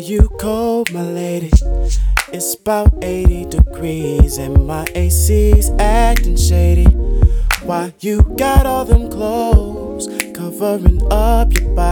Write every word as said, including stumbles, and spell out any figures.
you cold, my lady? It's about eighty degrees and my A C's acting shady. Why you got all them clothes covering up your body?